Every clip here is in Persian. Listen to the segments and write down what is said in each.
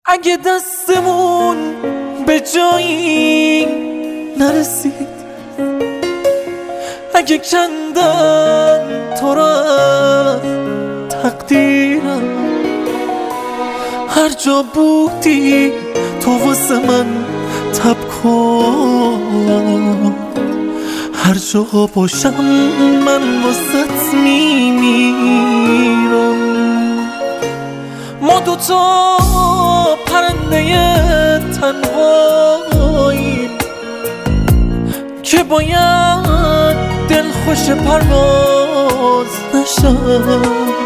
اگه دستمون به جایی نرسید، اگه کندن تو را از تقدیرم، هر جا بودی تو واسه من تب کن، هر جا باشم من واسط میمیرم. ما دوتا پرنده تنهاییم که باید دل خوش پرواز نشم.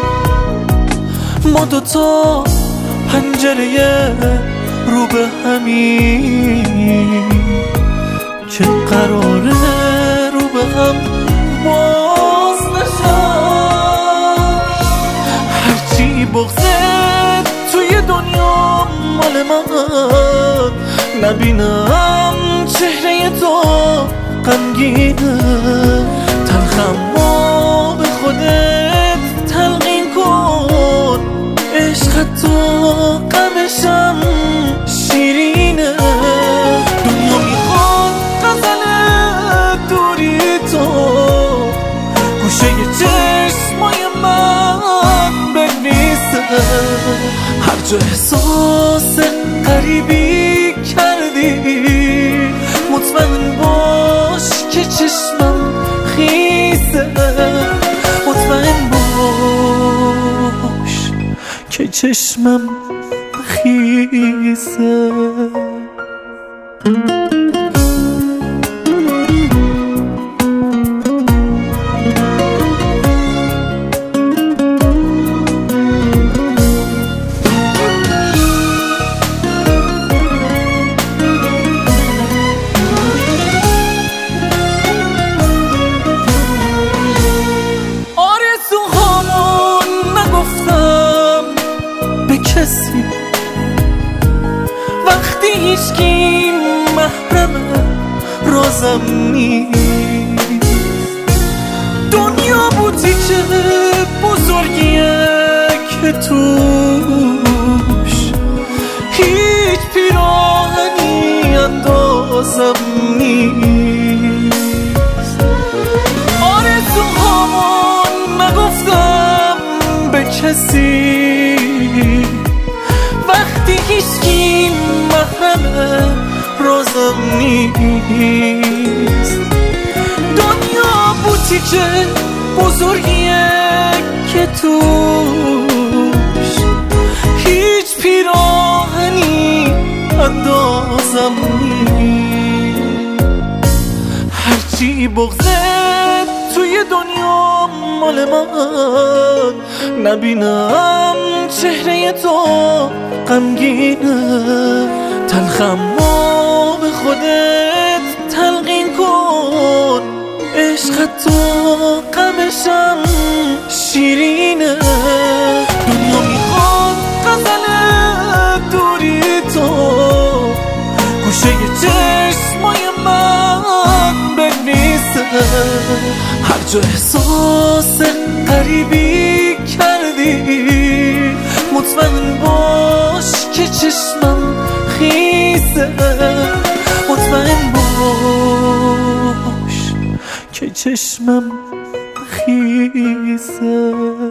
ما دوتا پنجره رو به همین که قراره رو به هم باز نشم. هرچی بغضت توی دنیا مال من، نبینم چهره تو غمگینه. تلخم و به خودت تلقین کن، عشق تو غمشم شیرینه. دنیا میخواد غزل دوری تو گوشه چشمای من بنویسه. هر جا احساس غریبی کردی مطمئن باش که چشمم خیسه. مطمئن باش که چشمم خیسه. وقتی هیچکی محرم رازم نیست، دنیا بوتیکه بزرگیه که توش هیچ پیراهنی اندازم نیست. آرزوهامون نگفتم به کسی، وقتی هیچکی محرم رازم نیست. دنیا بوتیکه بزرگیه که توش هیچ پیراهنی اندازم نیست. هرچی بغضت توی دنیا مال من، نبینم چهره تو غمگینه. تلخم و به خودت تلقین کن، عشق تو غمشم شیرینه. دنیا میخواد غزل دوری تو گوشه چشمای من بنویسه. هر جا احساس غریبی کردی مطمئن باش که چشمم خیسه. مطمئن باش که چشمم خیسه.